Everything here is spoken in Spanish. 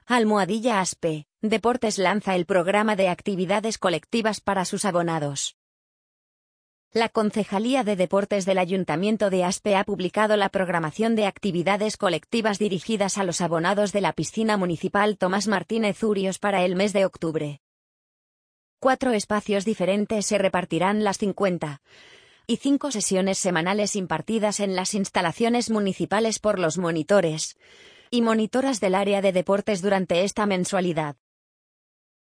Almohadilla Aspe, Deportes lanza el programa de actividades colectivas para sus abonados. La Concejalía de Deportes del Ayuntamiento de Aspe ha publicado la programación de actividades colectivas dirigidas a los abonados de la piscina municipal Tomás Martínez Urios para el mes de octubre. 4 espacios diferentes se repartirán las 55 sesiones semanales impartidas en las instalaciones municipales por los monitores y monitoras del área de deportes durante esta mensualidad.